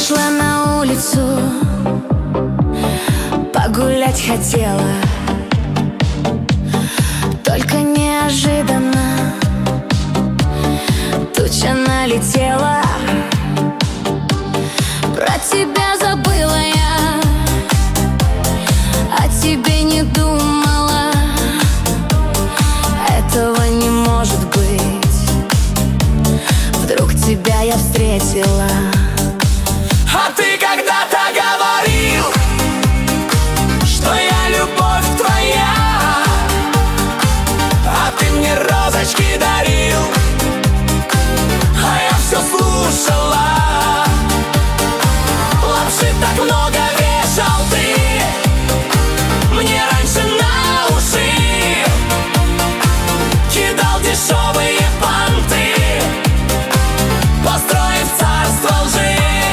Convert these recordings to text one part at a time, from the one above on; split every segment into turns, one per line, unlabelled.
Вышла на улицу, погулять хотела, только неожиданно туча налетела. Про тебя забыла я, о тебе не думала. Этого не может быть, вдруг тебя я встретила.
А ты когда-то говорил, что я любовь твоя, а ты мне розочки дарил, а я все слушала. Лапши так много вешал ты мне раньше на уши, кидал дешевые понты, построив царство лжи.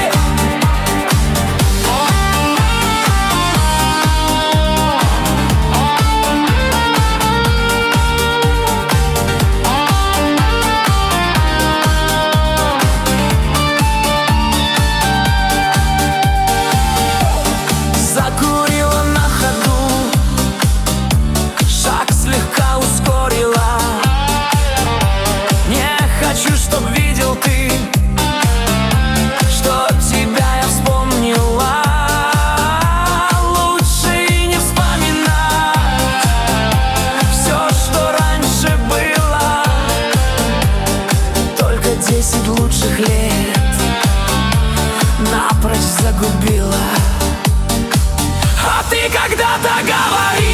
Закурила на ходу, шаг слегка ускорила. Не хочу, чтоб видел ты, что тебя я вспомнила. Лучше и не вспоминать все, что раньше было. Только 10 лучших лет напрочь загубила. А ты когда-то говорил,